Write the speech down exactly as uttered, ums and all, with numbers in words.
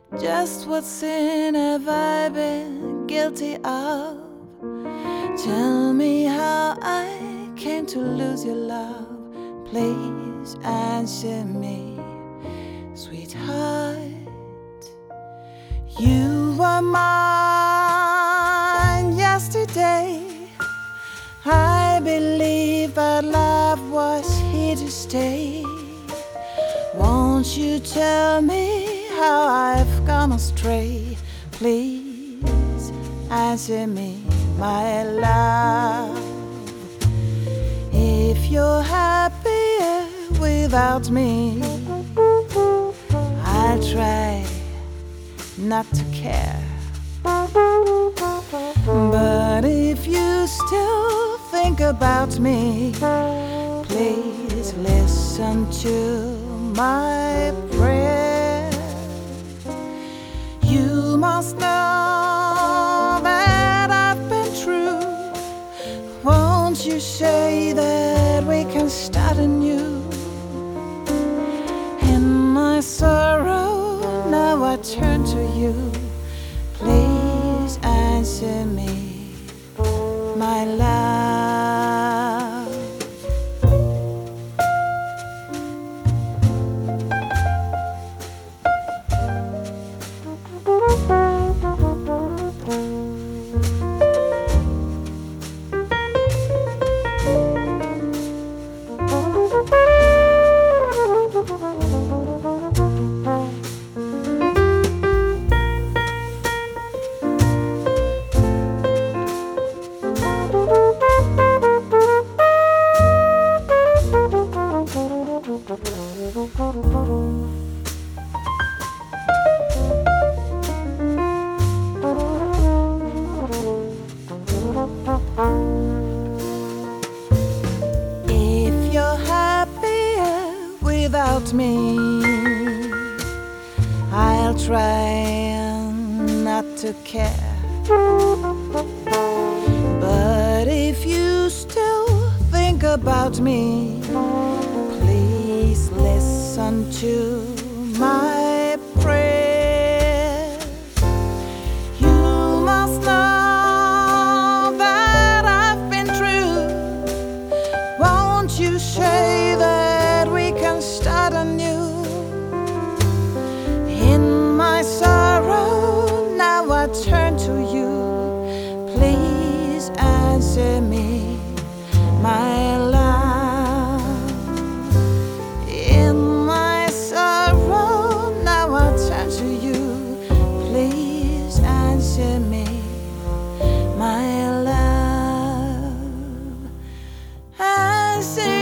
Just what sin have I been guilty of? Tell me how I came to lose your love. Please answer me, sweetheart. You were mine yesterday. I believe that love was here to stay. Won't you tell me how I've gone astray? Please answer me, my love. If you're happier without me, I'll try not to care. But if you still think about me, please listen to my prayer. You must know that I've been true. Won't you say that we can start anew? In my sorrow, now I turn to you. Please answer me, my love. If you're happier without me, I'll try not to care. But if you still think about me, please listen to my prayer. You must know that I've been true. Won't you say that we can start anew? In my sorrow, now I turn to you. Please answer me, my love. In my sorrow, now I turn to you. Please answer me, my love. Answer